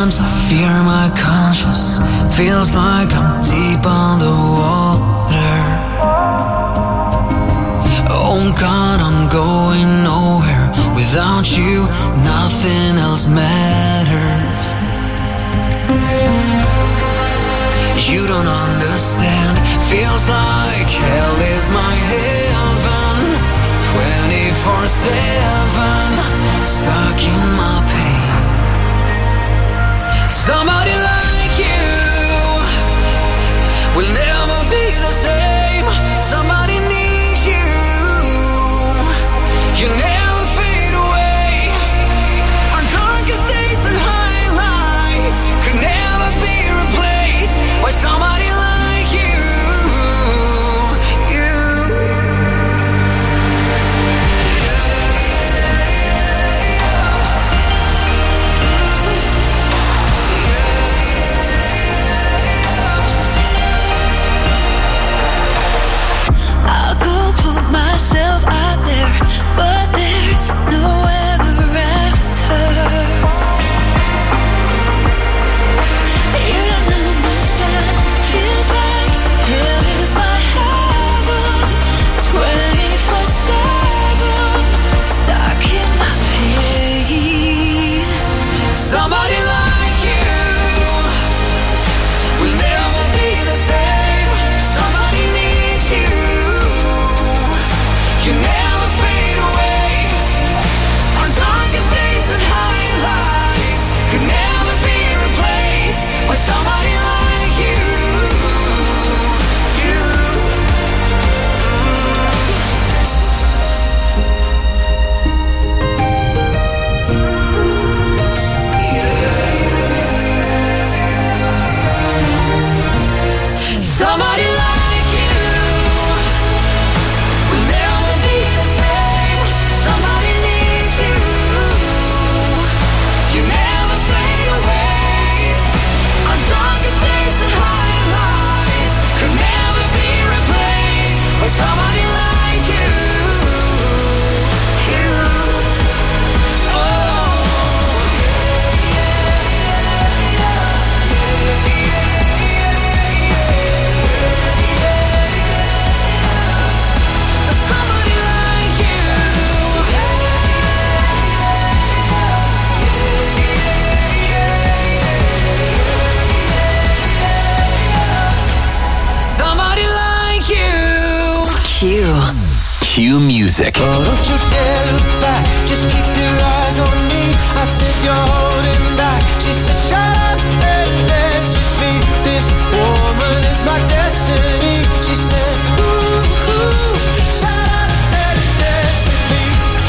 Sometimes I fear my conscience, feels like I'm deep underwater. Oh God, I'm going nowhere. Without you, nothing else matters. You don't understand, feels like hell is my heaven. 24/7, stuck in my pain. Somebody like you will never be the same. Somebody needs you. You never fade away. Our darkest days and highlights could never be replaced by somebody like you. Myself out there, but there's no ever after. You don't understand, feels like hell is my heaven. 24/7, stuck in my pain. Somebody like you will never be the same. Somebody needs you. You never fade away. Our darkest days and highlights could never be replaced by somebody like you. Somebody like you will never be the same. Somebody needs you. You never fade away. Our darkest days and highlights could never be replaced by somebody like you. Q Music. Oh, don't you dare look back, just keep your eyes on me. I said you're holding back. She said shut up and dance with me. This woman is my destiny. She said ooh, ooh, shut up and dance with me.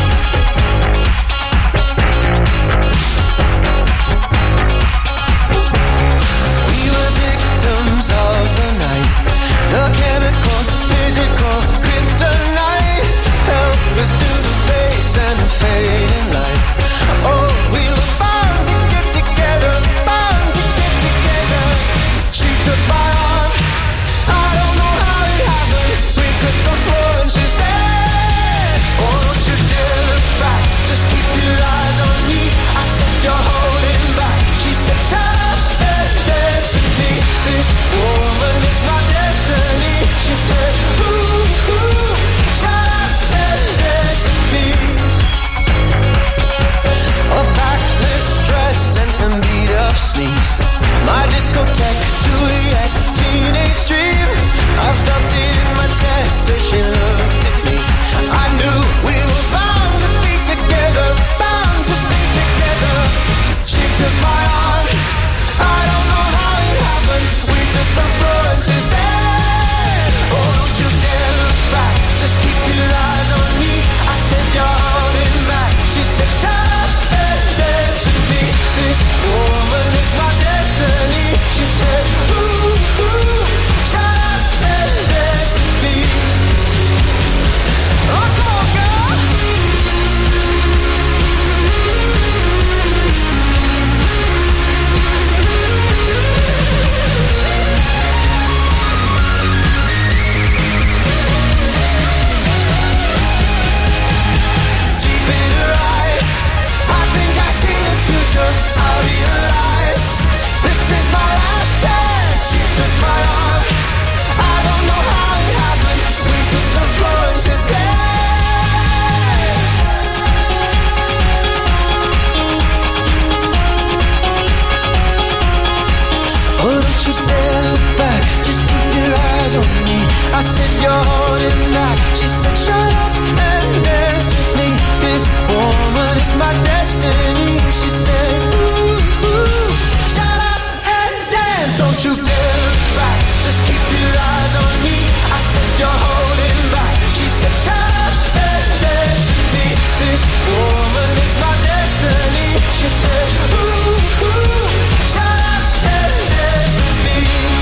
We were victims of the night, the chemical, physical, kryptonite. Helpless to the base and the fading light. Oh, we were bound to get together, bound to get together. She took my arm, I don't know how it happened. We took the floor and she said, oh, don't you dare look back, just keep your eyes on me. I said you're holding back. She said shut up and dance with me. This woman is my destiny. She said ooh, ooh, shut up and dance with me. A backless dress and some beat up sneaks. My discotheque, Juliet, teenage dream. I felt it in my chest as she looked at me. I knew we were bound to be together, bound to be together. She took my arm, I don't know how it happened. We took the floor and she said, oh, don't you dare look back, just keep your eyes on me. I said you're holding back. She said shut up and dance with me. This woman is my destiny. She said ooh, ooh, shut up and dance with me. Since my last chance, she took my arm. I don't know how it happened. We took the floor and she said, oh, don't you dare look back, just keep your eyes on me. I said, you're holding back. She said, shut up and dance with me. This woman is my destiny. She said, ooh, ooh, shut up and dance. Don't you dare look back, just keep your eyes on me. I said, you're holding back. She said, shut up and dance with me. This woman is my destiny. She said, ooh, ooh, shut up and dance with me.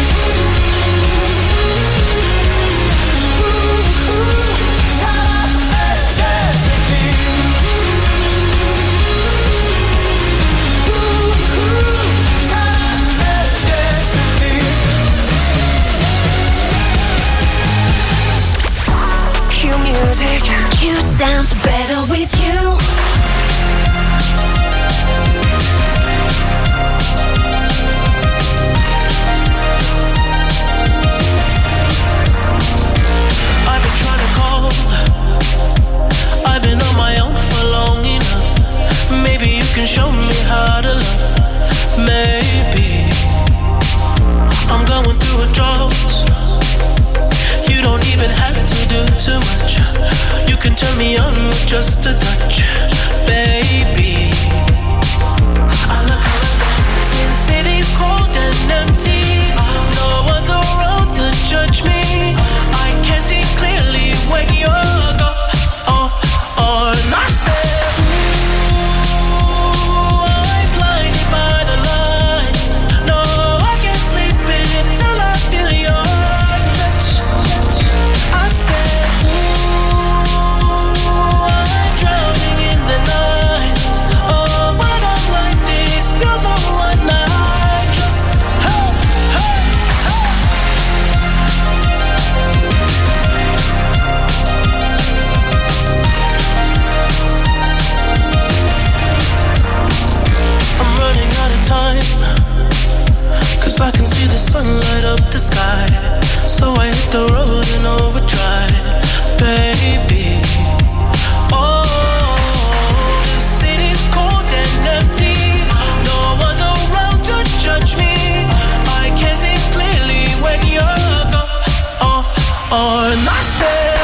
Music. You sounds better with you. I've been trying to call. I've been on my own for long enough. Maybe you can show me how to love. Maybe I'm going through a drought. You don't even have to do too much. You can turn me on with just a touch, baby. I look around, since city's cold and empty. No one's around to judge me. I can see clearly when you're gone. And I said, ooh, I'm blinded by the lights. No, I can't sleep until I feel your touch. I said, ooh, I'm drowning in the night. Oh, when I'm like this, you're the one I trust. Hey, hey, hey. I'm running out of time, 'cause I can see the sun light up the sky. So I hit the road in overdrive, baby. Oh, the city's cold and empty. No one's around to judge me. I can see clearly when you're gone. And I said,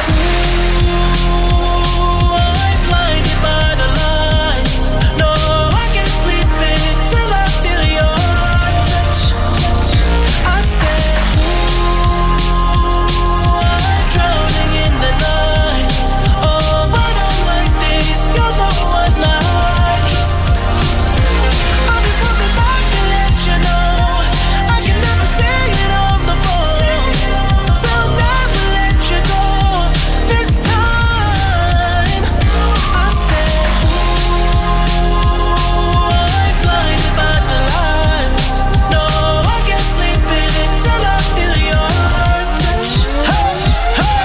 ooh, I'm blinded by the lights. No, I can't sleep until I feel your touch. I said, ooh, I'm drowning in the night. Oh, when I'm like this, you're the one I trust. I'm just coming back to let you know I can never say it on the phone. They'll never let you go this time. I said, ooh, I'm blinded by the lights. No, I can't sleep until I feel your touch. Hey, hey,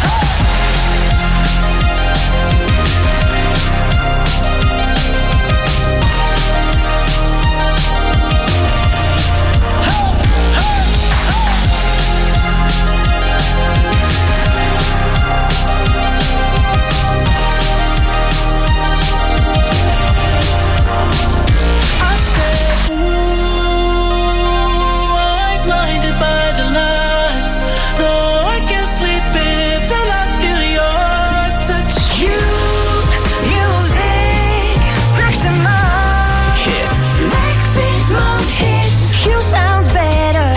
I said, ooh, I'm blinded by the lights. No, I can't sleep until I feel your touch. You, music, maximum hits. Maximum hits. You sounds better,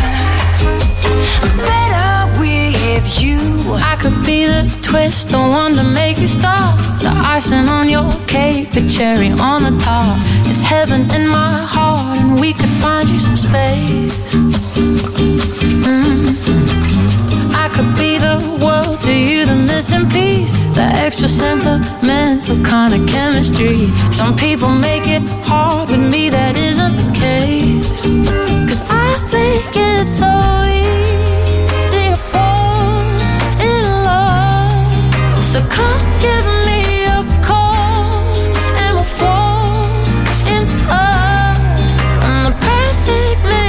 better with you. I could be the twist, the one to make you stop. The icing on your cake, the cherry on the top. It's heaven in my heart, and we could find you some space. I could be the world to you, the missing piece, the extra sentimental kind of chemistry. Some people make it hard, with me that isn't the case. 'Cause I make it so easy to fall in love. So come give me a call, and we'll fall into us. And the perfect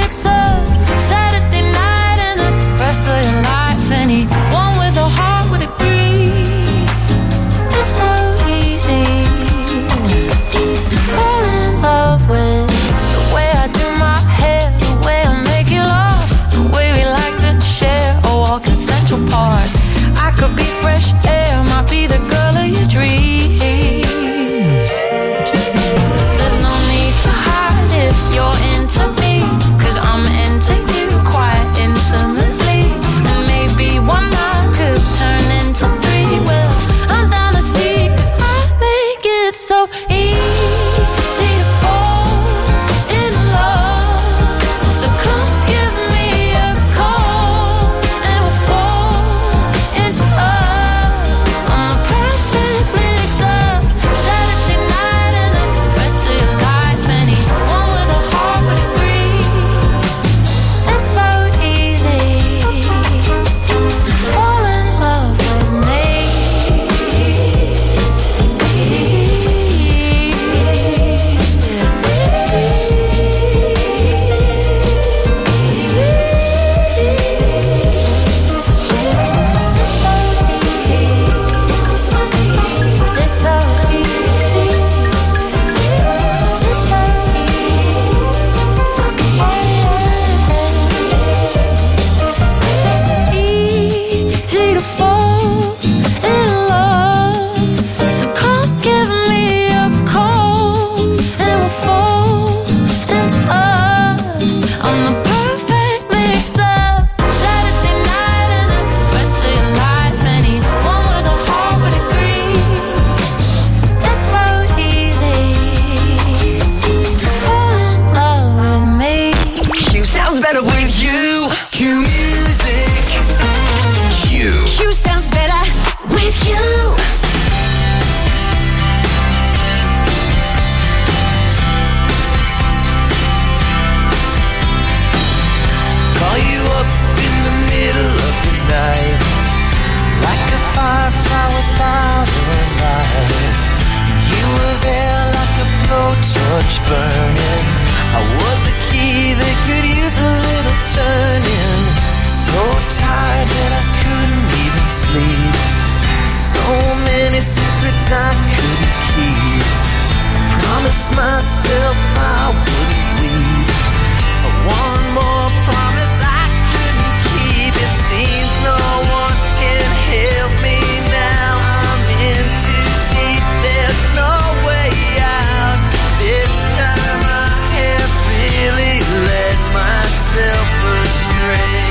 torch burning. I was a key that could use a little turning. So tired that I couldn't even sleep. So many secrets I couldn't keep. I promised myself I wouldn't leave. One more promise I couldn't keep. It seems no one can help me now. I'm in too deep, there's no way out. This time I have really led myself astray.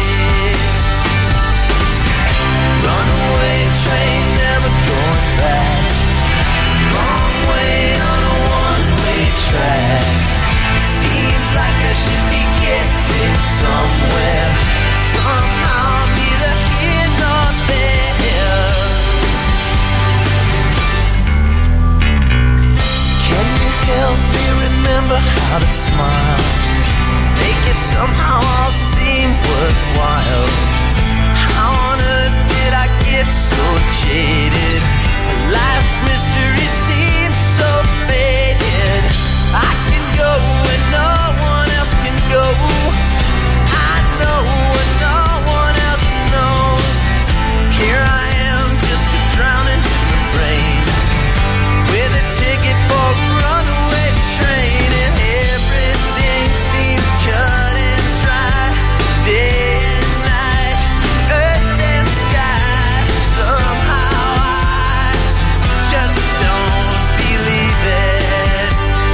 Runaway train, never going back. Wrong way on a one-way track. Seems like I should be getting somewhere. Somehow I'm neither here nor there. Can you help me remember how to smile? Make it somehow all seem worthwhile. How on earth did I get so jaded? Life's mystery seems so faded. I can go where no one else can go. I know what no one else knows. Here I am, just a drowning in the rain, with a ticket for a runaway train, and everything seems cut and dry. Day and night, earth and sky. Somehow I just don't believe it.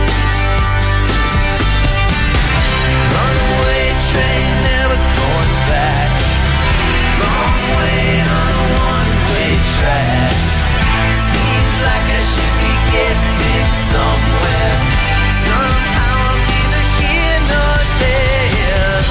Runaway train, never going back. Wrong way on a one-way track. Seems like I should be getting somewhere. Somehow I'm neither here nor there.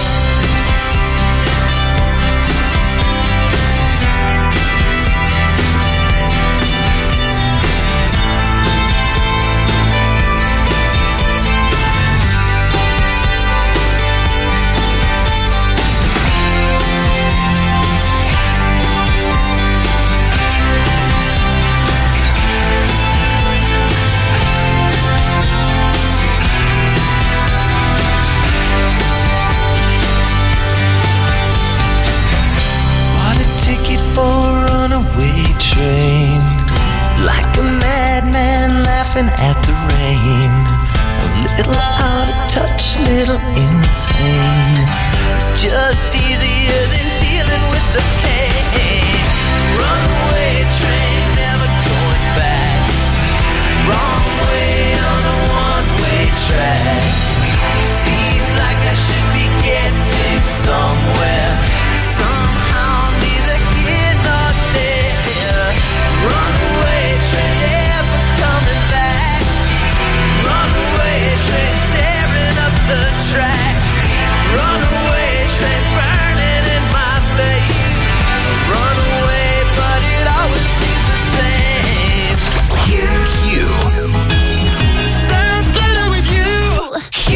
Bought a ticket for a runaway train, like a madman laughing at the rain. A little out of touch, little insane. It's just easier than dealing with the pain. Runaway train, never going back. Wrong way on a one-way track. Seems like I should be getting somewhere. Somehow I'm neither here nor there. Runaway train, never coming back. Runaway train, tearing up the track. Runaway train, burning in my veins. Runaway, but it always seems the same. Q. Sounds better with you. Q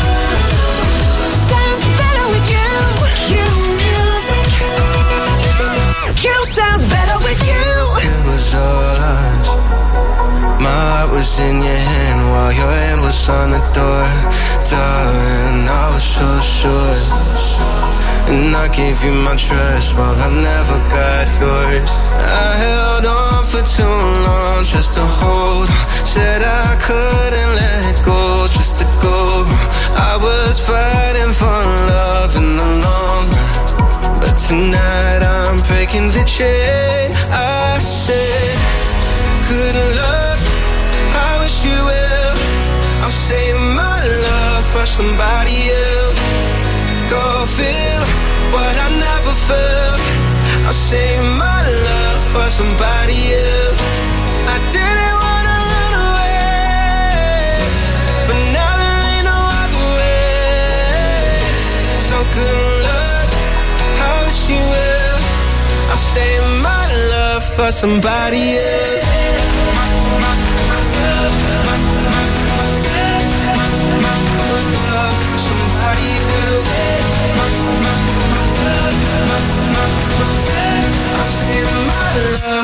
sounds better with you. Q music. Q sounds better with you. It was all us. My heart was in your hand while your hand was on the door. Darling, I was so sure. And I gave you my trust while I never got yours. I held on for too long just to hold on. Said I couldn't let go just to go. I was fighting for love in the long run, but tonight I'm breaking the chain. I said, good luck, I wish you well. I'm saying my love for somebody else. Go feel what I never felt. I'm saying my love for somebody else. I didn't wanna run away, but now there ain't no other way. So good luck, I wish you well. I'm saying my love for somebody else.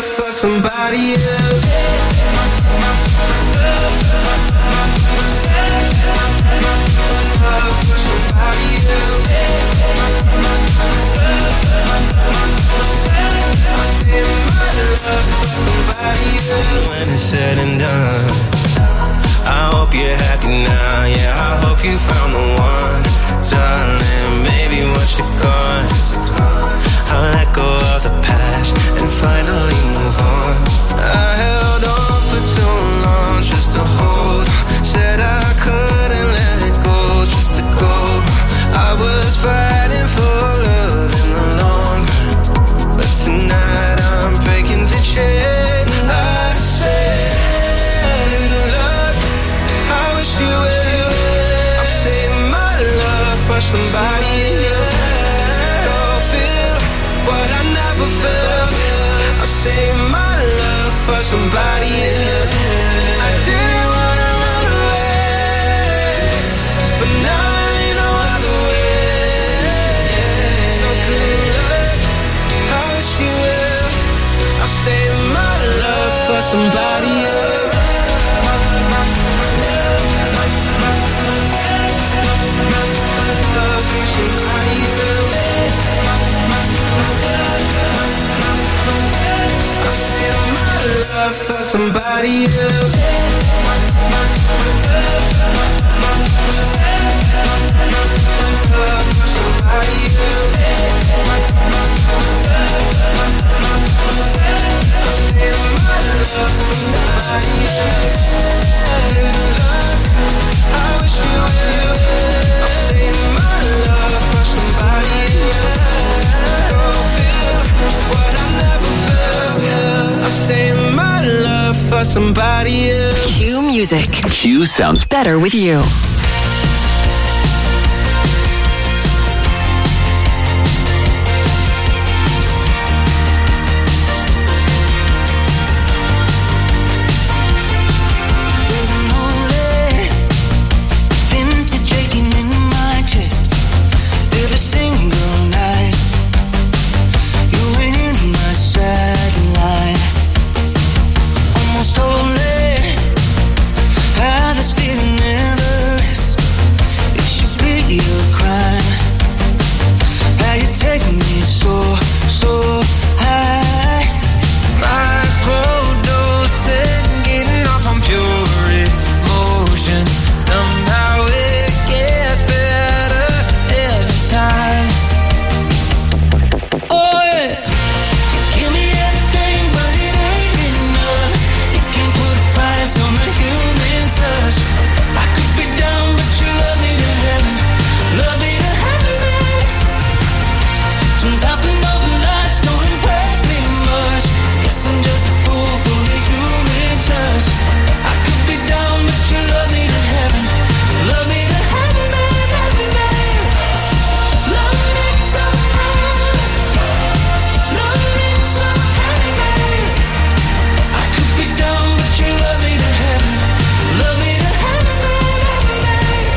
Somebody else. you found the one, darling, maybe once you're gone, I'll let go of the past and finally move on. I held on for too long just to hold, said I couldn't let it go, just to go. I was fighting for love in the long run, but tonight I'm breaking the chain. I said, good luck, I wish you well. I'm saving my love for somebody else. Go feel what I never felt. I'll save my love for somebody else. I didn't wanna run away, but now there ain't no other way. So good luck, I wish you well. I'll save my love for somebody else. Love for somebody else. Love for somebody else. I wish you well. I'm saving my love for somebody else. Go feel what I never felt. I'm saving my love for somebody else. Q Music. Q sounds Better with you. There's an only vintage aching in my chest every single night. You ain't in my sideline. Almost holy. Have this feeling never rest. It should be a crime. How you take me so, so high. Microdosing, getting off on pure emotion. Somehow it gets better every time. Oh yeah. Give me everything, but it ain't enough. You can't put a price on the human touch. I could be down, but you love me to heaven. Love me to heaven, babe. Sometimes the northern lights don't impress me much. Guess I'm just a fool for the human touch. I could be down, but you love me to heaven. Love me to heaven, babe, heaven, babe. Love me so high. Love me so heaven, babe. I could be down, but you love me to heaven. Love me to heaven, babe, heaven, babe.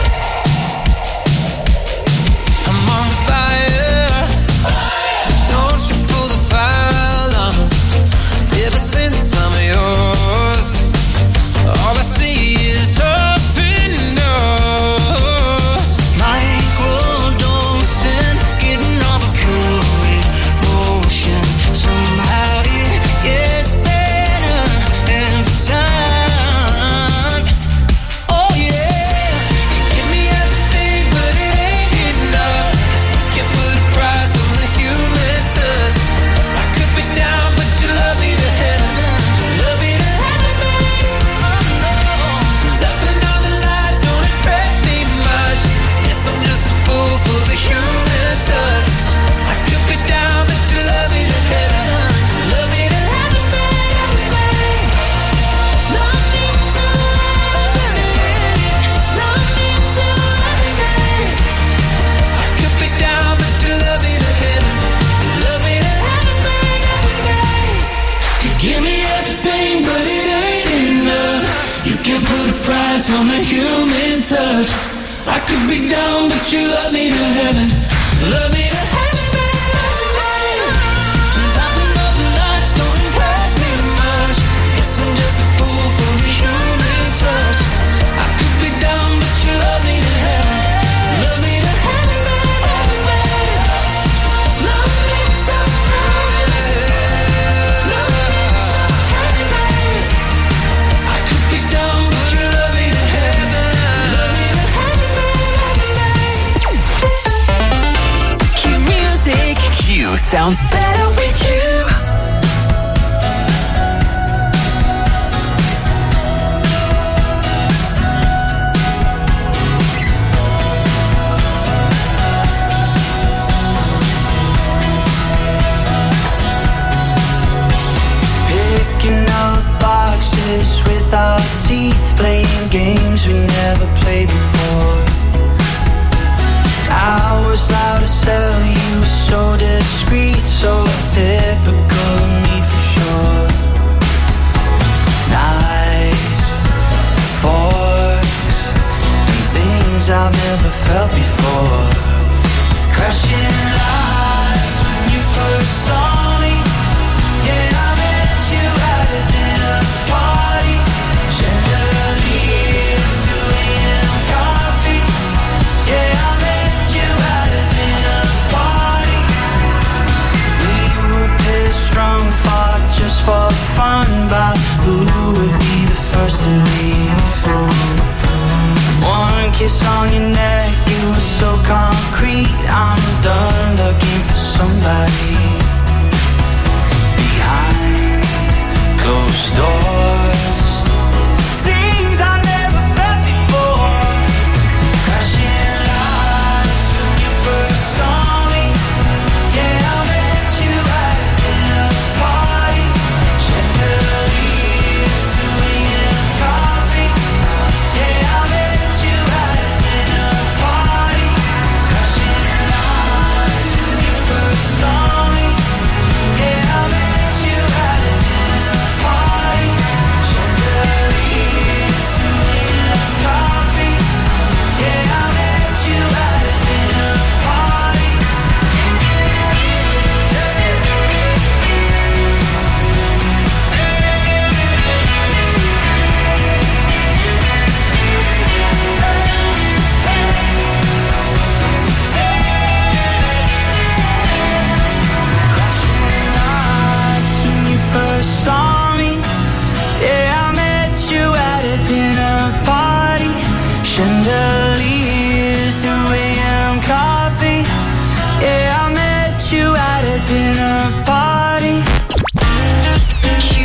I'm on fire. Don't you pull the fire alarm. Ever since I'm yours, all I see is open doors. Microdosing, getting all the pure emotion. Somehow it gets better every time. Oh yeah, you give me everything, but it ain't enough. Can't put a price on the human touch. I could be down, but you love me to heaven. Love me to heaven, babe. Oh no. 'Cause after now the lights don't impress me much. Yes, I'm just a fool for the human touch. I could be down, but you love me to heaven. Love me to heaven, babe. Love me to heaven. Love me to heaven, babe. I could be down, but you love me to heaven. Love me to heaven, babe. You give me everything, but it ain't enough. You can't put a price on the human touch. I could be down, but you love me to heaven. Love me to heaven, babe. Sometimes the northern lights don't impress me much. Guess I'm just a fool for the human touch. I could be down, but you love me to heaven. Love me to heaven, babe. Love me so high. Love me so heaven, babe. I could be down, but you love me to heaven. Love me to heaven, babe. sounds better with you. Picking up boxes with our teeth, playing games we never played before. I was loud to sell, you were so discreet, so typical of me for sure. Knives, forks, and things I've never felt before. Crashing lights when you first saw me. Yeah, I met you at a dinner party. Chandeliers, 2 a.m. coffee. Yeah, I met you at a dinner party. We were pissed drunk, fought just for fun about who would be the first to leave. One kiss on your neck, it was so concrete. I'm done looking for somebody behind closed doors. Things I never felt before. Crashing lights when you first saw me. Yeah, I met you at a dinner party. Chandeliers, 2 a.m. coffee. Yeah, I met you at a dinner party. Crashing lights when you first saw me. Yeah, I met you at a dinner party. Chandeliers, 2 a.m. coffee. Yeah, I met you at a dinner party. Crashing lights when you first saw me. Yeah, I met you at a dinner party. Chandeliers, 2 a.m. coffee. Yeah, I met you at a dinner party. Q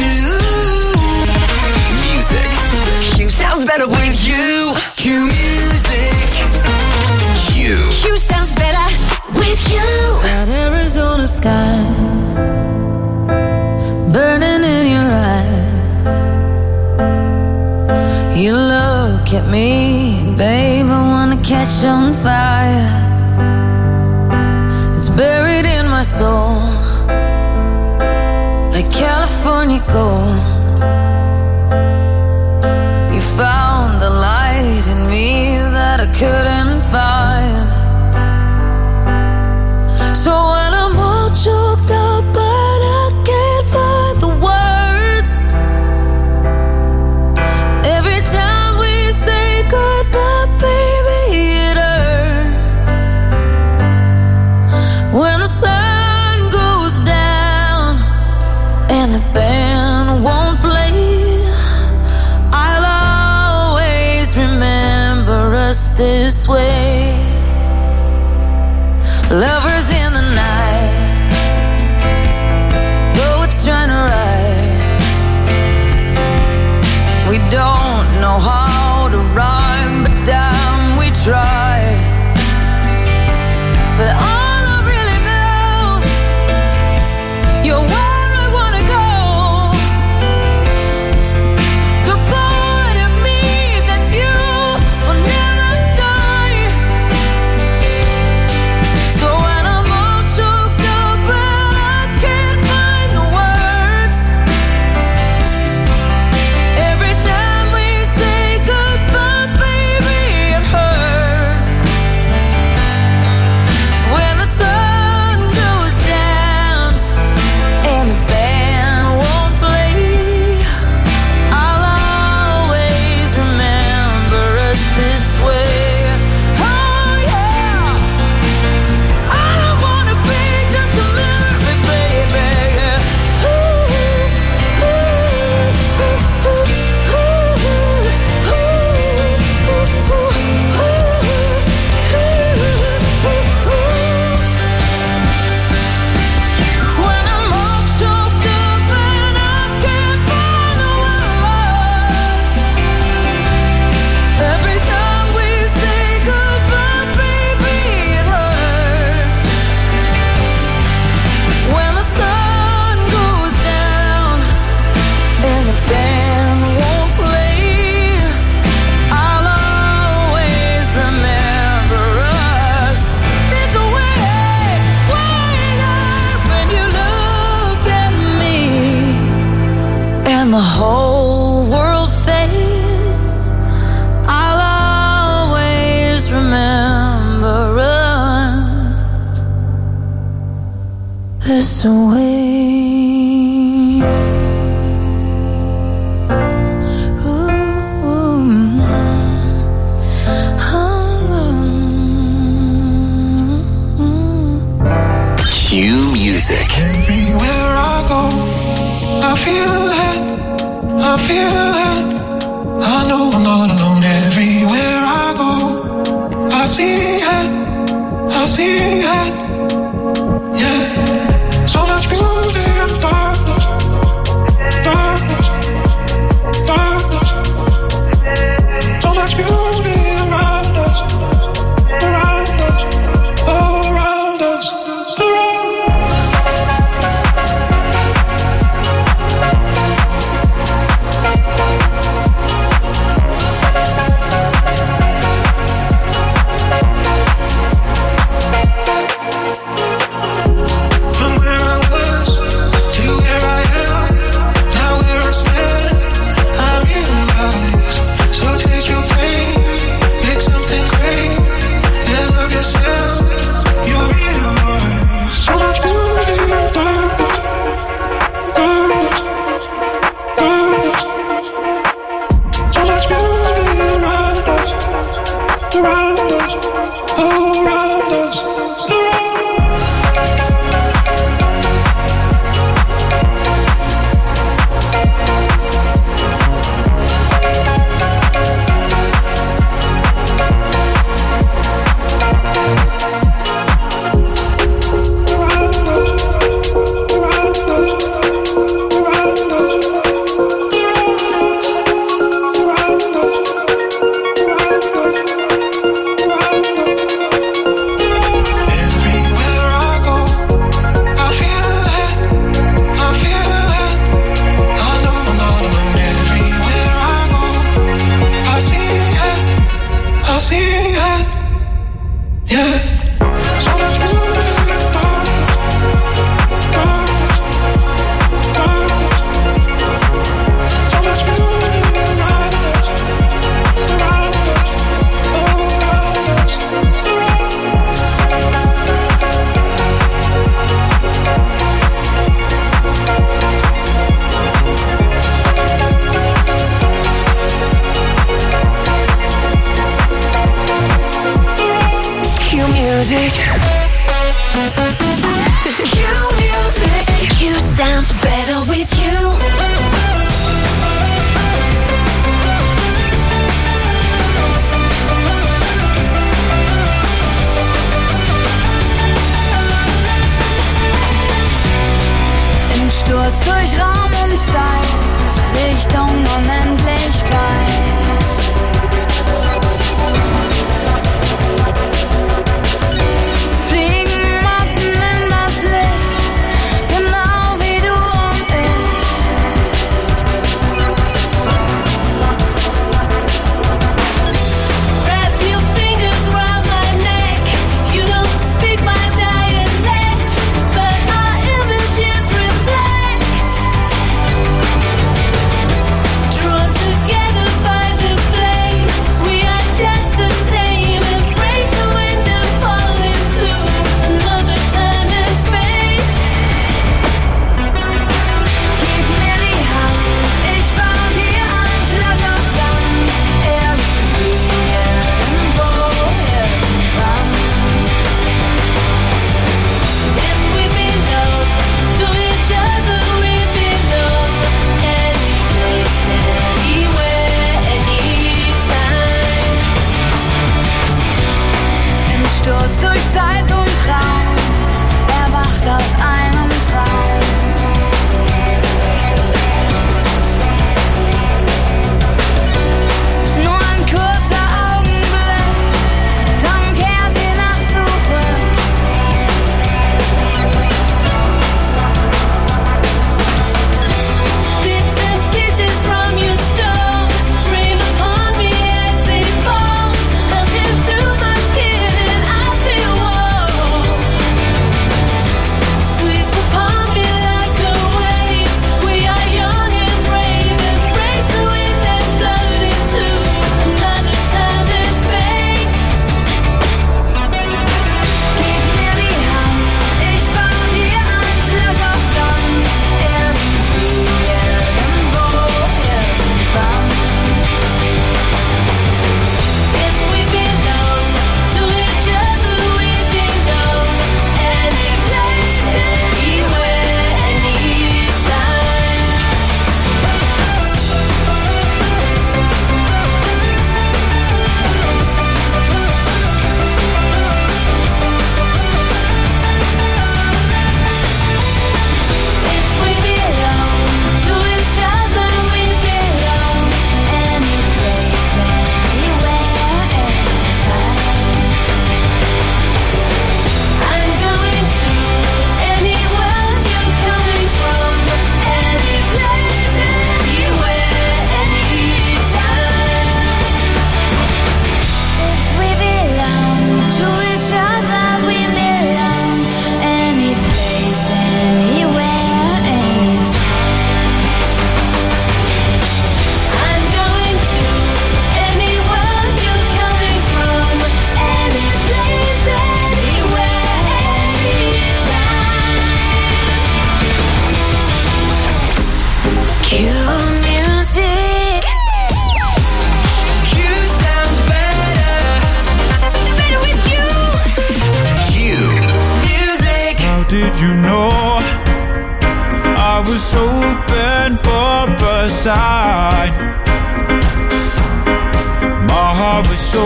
music. Q sounds better with you. Q music. Q sounds better with you. That Arizona sky burning in your eyes. You look at me, babe, I wanna catch on fire. It's buried in my soul, like California gold. You found the light in me that I couldn't find. So when I'm all choked up but I can't find the words, every time we say goodbye, baby, it hurts. When the sun goes down and the band won't play, I'll always remember us this way. Lovers in the night, though it's trying to ride. We don't know how to rhyme, but damn, we try. But all I really know, you're where I wanna go. The part of me that's you will never die. So when I'm all this away. Q Music. Everywhere I go, I feel it, I feel it. I know I'm not alone. Everywhere I go, I see it, I see it. Yeah, so much beauty in darkness, darkness, darkness. So much beauty around us, around us, all around us. Sturz durch Raum und Zeit, Richtung Unendlichkeit. for a sign. My heart was so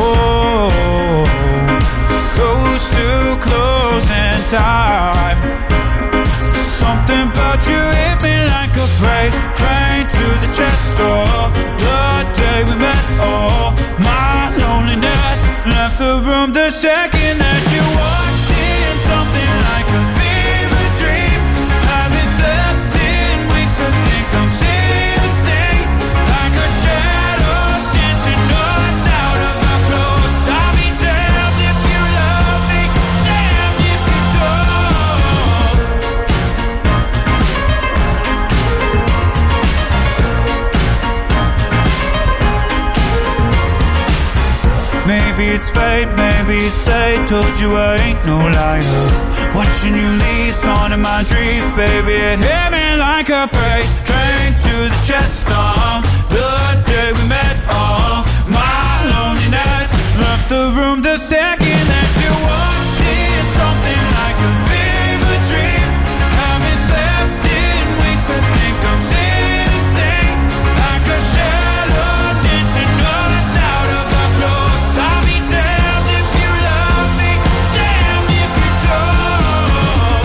close to closing time. Something about you hit me like a freight train to the chest door. The day we met, oh, my loneliness left the room the second that you walked in. Something like a fever dream. Haven't slept in weeks, I think I'm seeing things like a shadows dancing us out of our clothes. I'll be damned if you love me, damned if you don't. Maybe it's fate, maybe it's fate. Told you I ain't no liar. Watching you leave, on in my dreams, baby, it hit me like a freight train to the chest. The day we met, my loneliness left the room the second that you walked in. Something like a fever dream. Haven't slept in weeks, I think I'm seeing things like a shadow dancing us out of our clothes. I'll be damned if you love me, damned if you don't.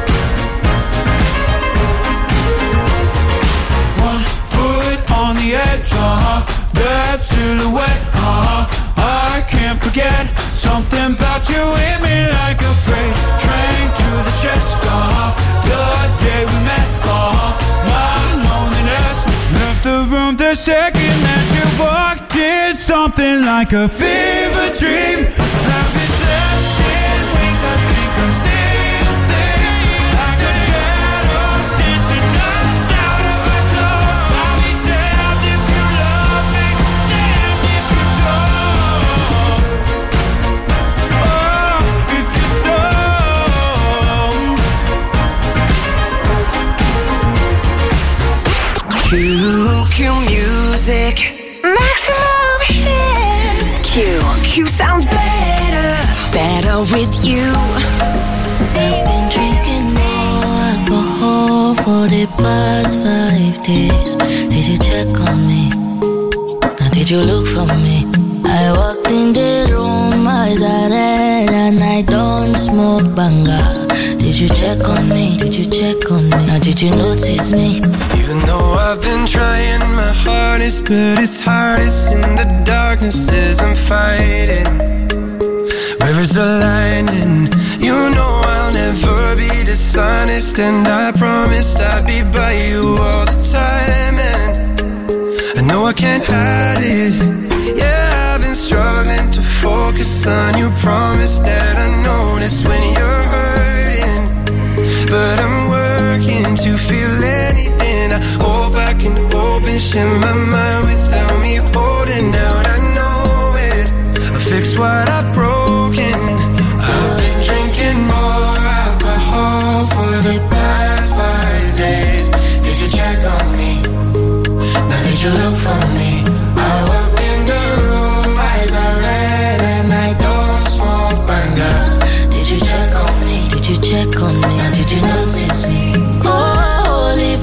One foot on the edge, that silhouette, I can't forget. Something about you hit me like a freight train to the chest. The day we met, my loneliness left the room the second that you walked in. Something like a fever dream. Haven't slept in weeks, I think I'm seeing things like a shadows dancing us out of our clothes. I'll be damned if you love me, damned if you don't. Oh, if you don't. Q music. Maximum hits. Q sounds better with you. I've been drinking more alcohol for the past 5 days. Did you check on me? Now did you look for me? I walked in the room, eyes are red, and I don't smoke banga. Did you check on me? Did you check on me? Now did you notice me? Even though I've been trying my hardest, but it's hardest in the darkness as I'm fighting. Where is the line? And you know I'll never be dishonest, and I promised I'd be by you all the time. And I know I can't hide it. Yeah, I've been struggling to focus on you. Promise that I notice when you're hurting, but I'm working to feel anything. I hope I can open, share my mind without me holding out. I know it, I fix what I've broken. I've been drinking more alcohol for the past 5 days. Did you check on me? Now did you look for me? I walked in the room, eyes are red, and I don't smoke banga. Did you check on me? Did you check on me? Now did you notice me? Holy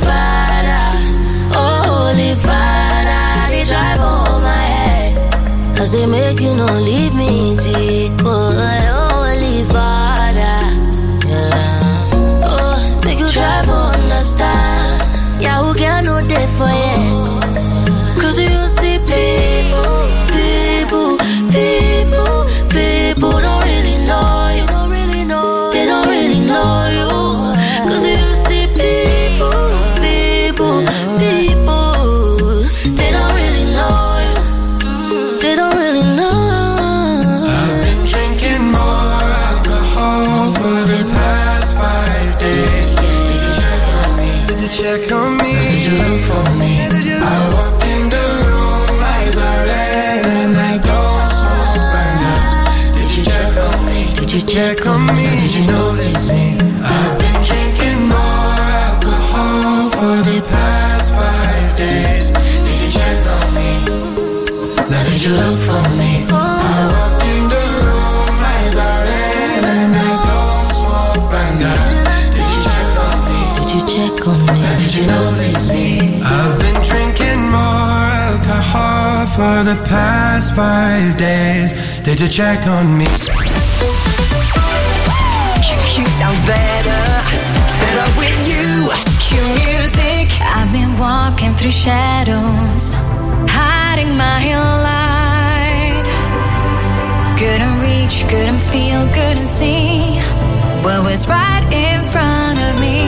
Father, they drive on my head. Cause they make you not leave me deep. Holy Father, yeah. Oh, make you try to understand. Yeah, who can know that for you? Cause you see people don't really know you. They don't really know you. Cause you see people, they don't really know you. They don't really know. I've been drinking more alcohol for the past 5 days. Did you check on me? Did you check on me? Did you look for me? I walked in the room, eyes are red, and I don't smoke banga. Did you check on me? Did you check on me? Did you notice me? I've been drinking more alcohol for the past 5 days. Did you check on me? Now did you look for me? I walked in the room, eyes are red, and I don't smoke banga. Did you check on me? Did you check on me? Did you notice me? the past 5 days. Did you check on me? Q sounds better with you. Q music. I've been walking through shadows, hiding my light. Couldn't reach, couldn't feel, couldn't see what was right in front of me.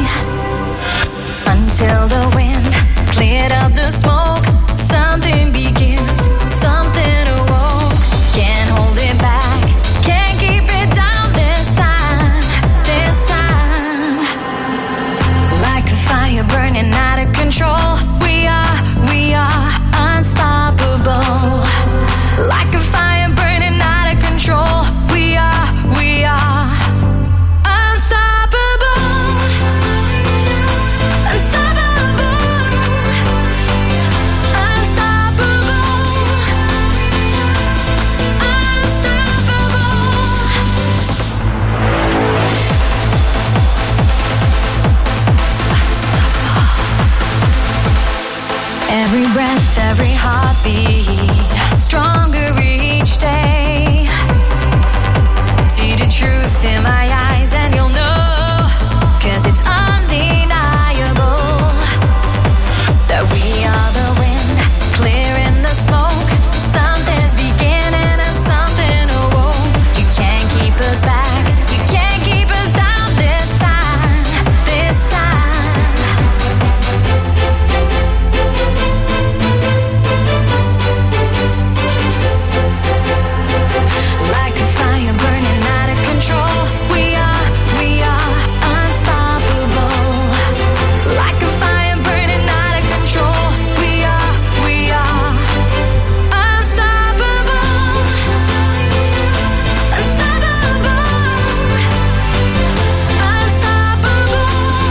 Until the wind cleared up the smoke, something begins, something awoke. Can't hold it back, can't keep it down this time, this time. Like a fire burning out of control, we are unstoppable. Like a fire burning out of control, we are unstoppable. Unstoppable. Every breath, every heartbeat, stronger each day. See the truth in my eyes and you'll know, 'cause it's undeniable that we are the wind, clearing the smoke. Something's beginning and something awoke. You can't keep us back, you can't keep us down this time, this time. Like a fire burning out of control, we are unstoppable. Like a fire burning out of control, we are unstoppable. Unstoppable. Unstoppable.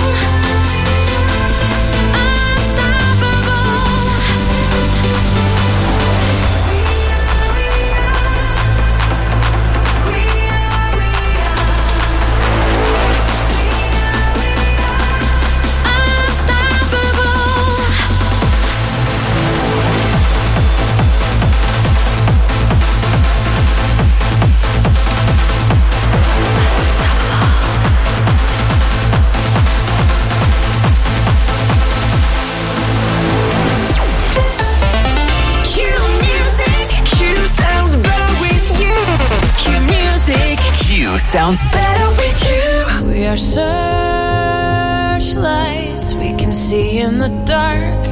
Q music. Q sounds better with you. Q music. Q sounds better with you. We are searchlights we can see in the dark.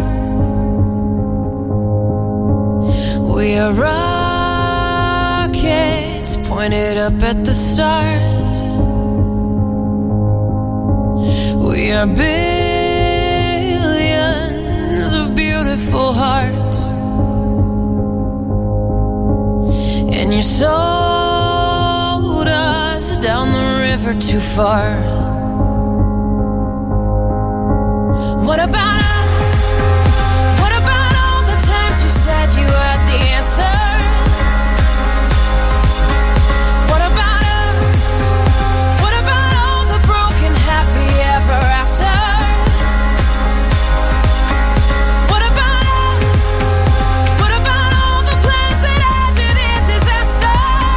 We are rockets pointed up at the stars. We are billions of beautiful hearts. And you sold us down the river too far. What about us? What about all the times you said you had the answers? What about us? What about all the broken happy ever afters? What about us? What about all the plans that ended in disaster?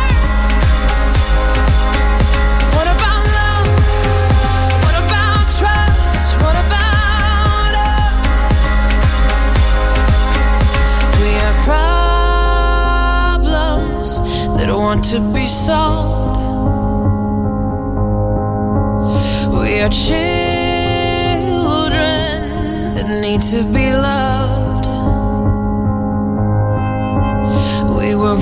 What about love? What about trust? What about us? We are problems that want to be solved. We are children that need to be loved. We were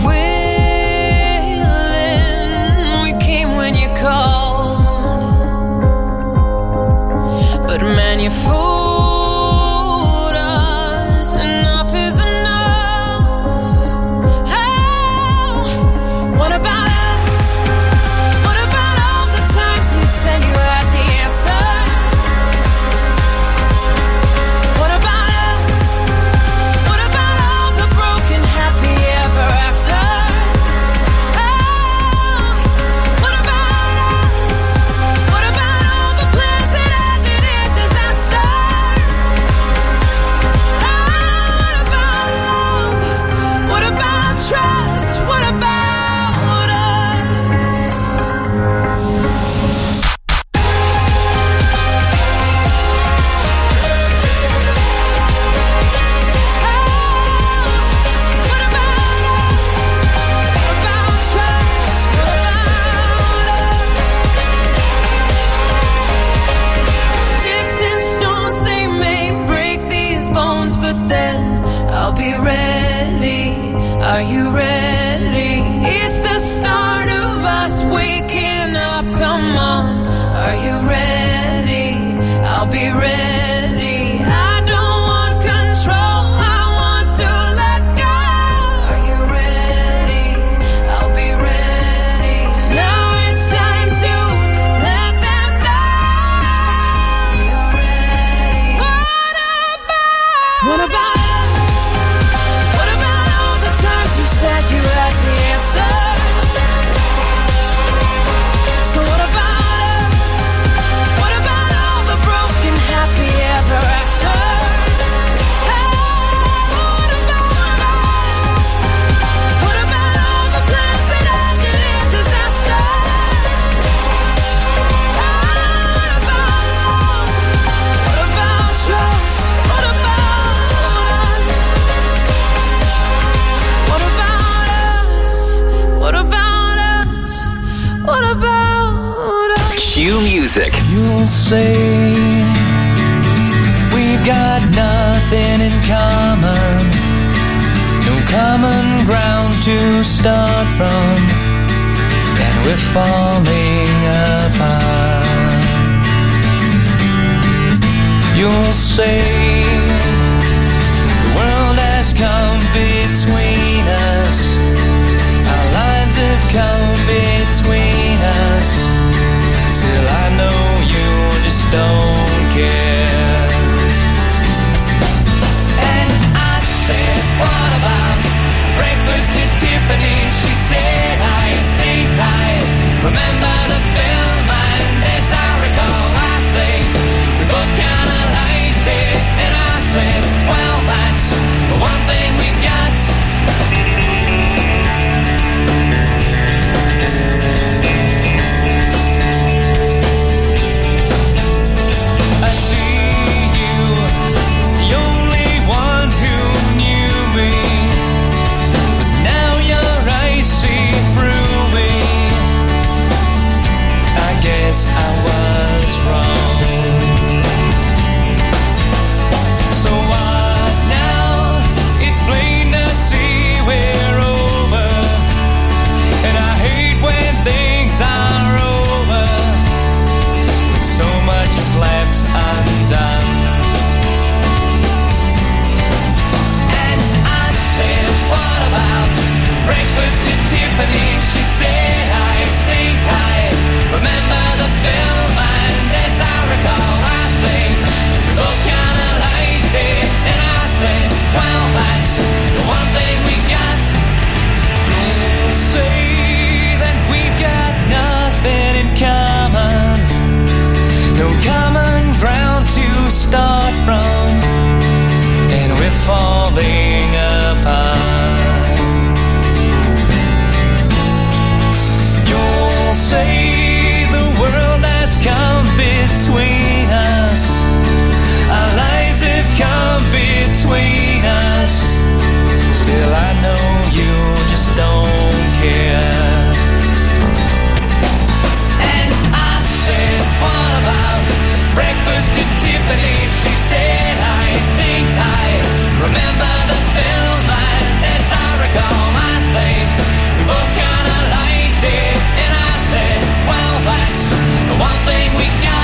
willing, we came when you called. But man, you fooled us. Enough is enough. Oh, what about us? What about all the times you said you had the answers? What about us? What about all the broken happy ever afters? What about us? Q Music. You'll say we've got nothing in common, no common ground to start from, and we're falling apart. You'll say the world has come between us, our lives have come between us. Still I know you just don't care. And I said, what about breakfast at Tiffany? She said, I think I remember the film, and as I recall, I think we both kinda liked it. And I said, well, that's the one thing we got. I see you, the only one who knew me, but now your eyes see through me. I guess I was wrong. So what now? It's plain to see we're over, and I hate when things are over, when so much is left undone. And I said, what about breakfast at Tiffany? She said, I think I remember the film, and as I recall, I think we both kinda liked it. And I said, well, that's the one thing we got. Don't say that we've got nothing in common, no common ground to start from, and we're falling apart. You'll say the world has come between us, our lives have come between us. Still I know you just don't care. And I said, what about breakfast at Tiffany? She said, I think I remember the film, and as I recall, I think we both kinda liked it. And I said, well, that's the one thing we got.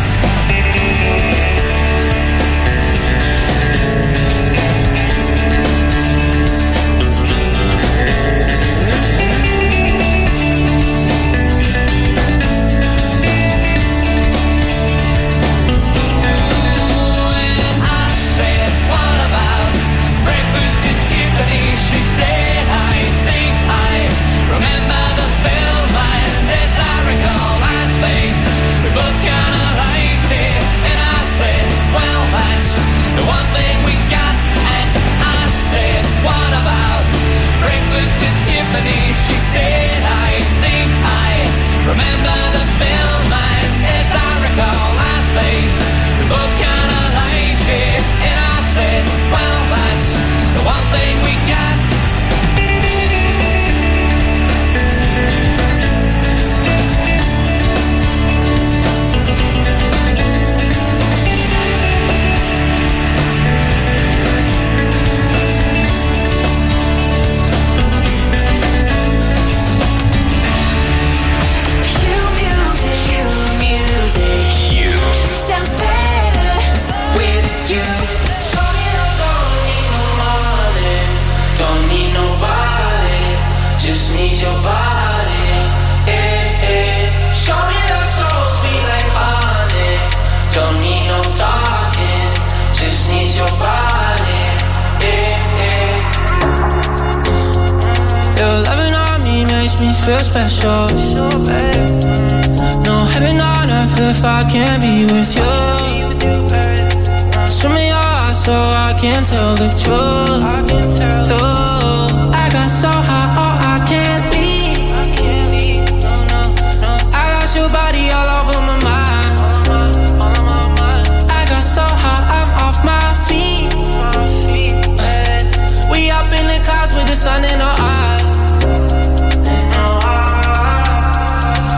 She said, I think I remember the film, and as I recall, I think we both kinda liked it. And I said, well, that's the one thing we got. And I said, what about breakfast at Tiffany? She said, I think I remember the film, and as I recall, I think we both kinda liked it. And I said, well, that's the one thing we got. Sounds better with you. Don't need nobody, just need your body. Show me love so sweet like honey. Don't need no talking, just need your body. Your loving on me makes me feel special. No heaven on earth if I can't be with you. Swim me your heart so I can tell the truth. I got so high, oh, I can't leave. I got your body all over my mind. I got so high, I'm off my feet. We up in the clouds with the sun in our eyes.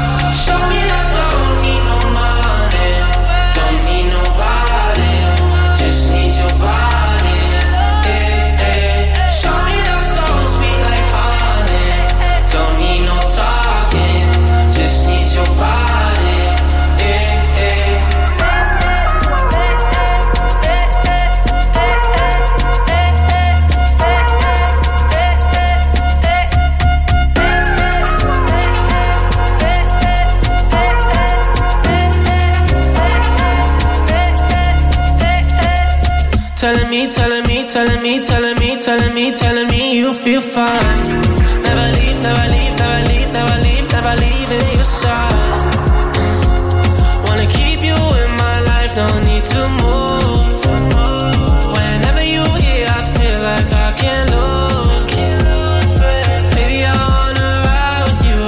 me you feel fine. Never leave, never leave, never leave, never leave, never leaving your side. Wanna keep you in my life, don't need to move. Whenever you here, I feel like I can't lose. Baby, I wanna ride with you,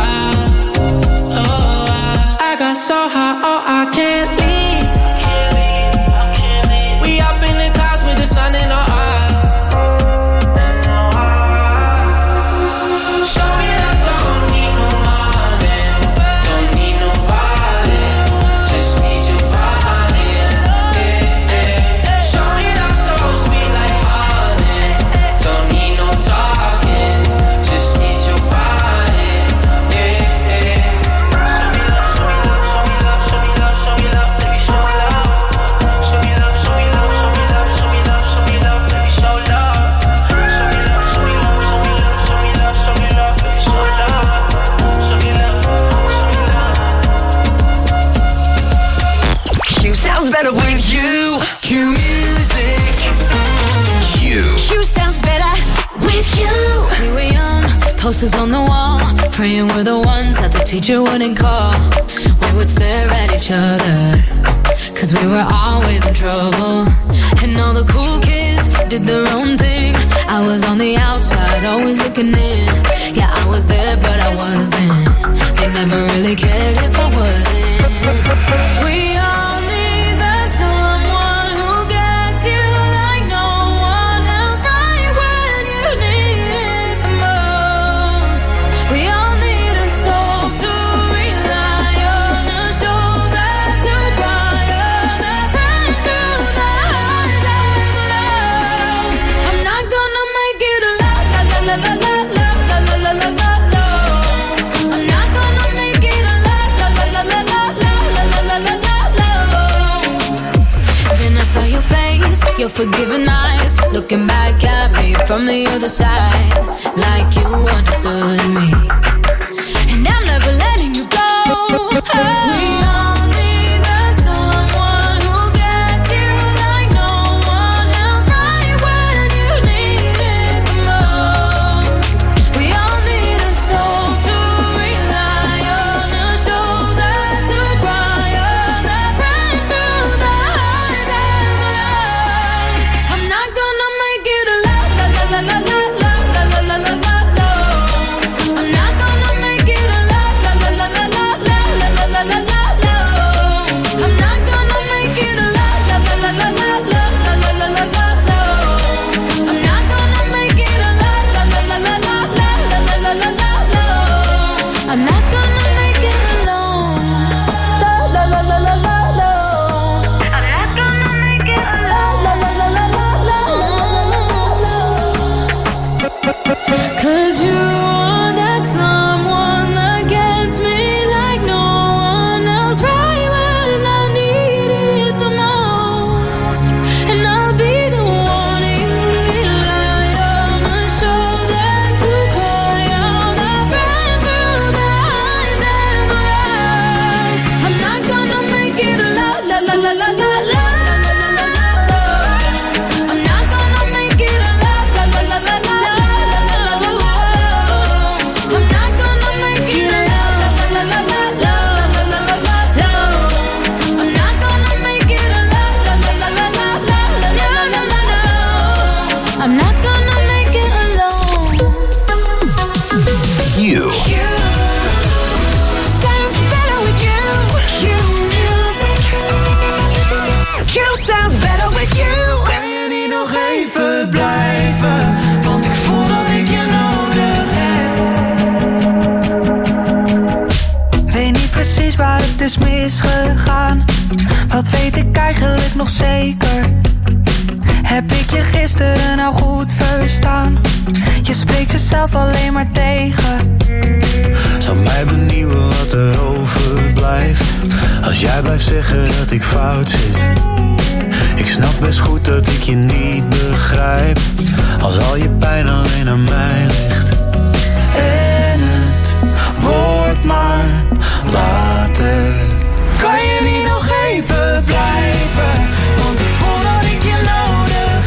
I got so high, oh, I can't leave. We up in the clouds with the sun in our eyes. Show me love, don't need no money, don't need nobody, just need your body, yeah, yeah. Show me love so sweet like honey, don't need no talking, just need your body, yeah, yeah. Q sounds better with you. Q music. Q sounds better with you. We were young, posters on the wall, praying we're the ones that the teacher wouldn't call. We would stare at each other, cause we were always in trouble. And all the cool kids did their own thing. I was on the outside, always looking in. Yeah, I was there, but I wasn't. They never really cared if I wasn't. We all need that someone who gets you like no one else, right when you need it the most. We all need a soul to rely on, a shoulder to cry on, a friend through the highs and the lows. I'm not gonna make it a la la la la la la la la la la la la. I'm not gonna make it a la la la la la la la la la la la. Then I saw your face, your forgiving eyes, looking back at me from the other side, like you understood me. And I'm never letting you go. We all need that someone who gets you like no one else, right when you need it the most. We all need a soul to rely on, a shoulder to cry on, a friend through the highs and the lows. I'm not gonna make it a la la la la la la la la la la la la. I'm not gonna make it a la la la la la la la la la la la la. I'm not gonna make it a la la la la la la la la la la la la. I'm not gonna make it a la la la la la la la la la la la. I'm not gonna make it alone. La la la la la la la. I'm not gonna make it alone. La la la la la la la. 'Cause you are that someone that gets me like no one else, right when I need it the most. And I'll be the one you rely on, a shoulder to cry on, a friend through the highs and the lows. I'm not gonna make it a la la la la la la la. I'm not gonna make it a la la la la la la. I'm not gonna make it a la la la la la la la la la. I'm not gonna make it a la la la la la la la la la. I'm not gonna make it alone. Q sounds better with you. Q music. Q sounds better with you. Kan je niet nog even blijven? Want ik voel dat ik je nodig heb. Weet niet precies waar het is misgegaan. Wat weet ik eigenlijk nog zeker? Heb ik je gisteren nou goed verstaan? Je spreekt jezelf alleen maar tegen. Zou mij benieuwen wat er overblijft als jij blijft zeggen dat ik fout zit. Ik snap best goed dat ik je niet begrijp als al je pijn alleen aan mij ligt. En het wordt maar later. Kan je niet nog even blijven? Want ik voel dat ik je nodig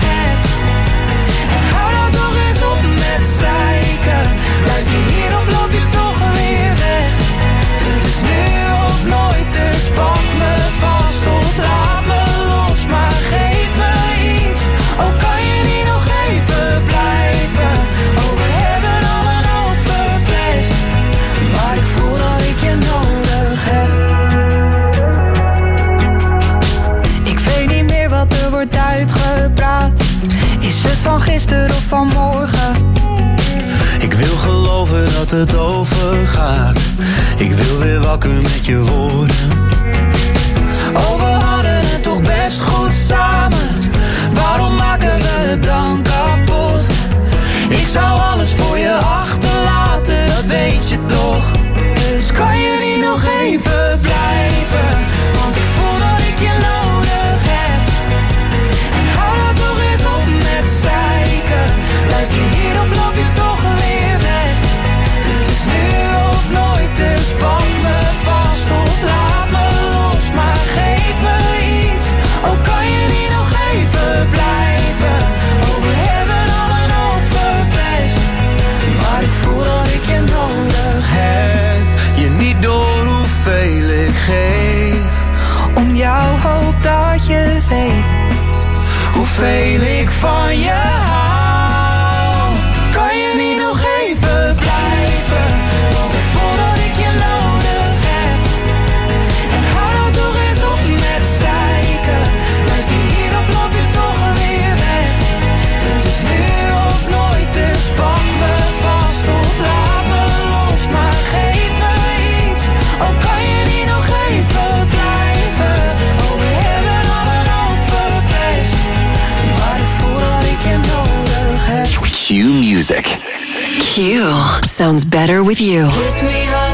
dat het overgaat. Ik wil weer wakker met je worden. Oh, we hadden het toch best goed samen. Waarom maken we het dan kapot? Ik zou alles voor je achterlaten, dat weet je toch. Dus kan je niet nog even blijven? Want ik voel dat ik je nodig heb. En hou dat toch eens op met zeiken. Blijf je hier of loop je toch weer weg? Het is nu of nooit, dus pak me vast of laat me los. Maar geef me iets, oh kan je niet nog even blijven? Oh, we hebben al een hoop verpest, maar ik voel dat ik je nodig heb. Je niet door hoeveel ik geef. Om jou hoop dat je weet Hoeveel ik van je hou. Kan je niet nog even blijven? Want ik voel dat ik je nodig heb. En hou nou toch eens op met zeiken. Blijf je hier of loop je toch weer weg? Het is nu of nooit, dus pak me vast of laat me los. Maar geef me iets, oh kan je niet nog even blijven? Oh, we hebben al een hoop verpest, maar ik voel dat ik je nodig heb. Q Music. Q sounds better with you. Kiss me hard.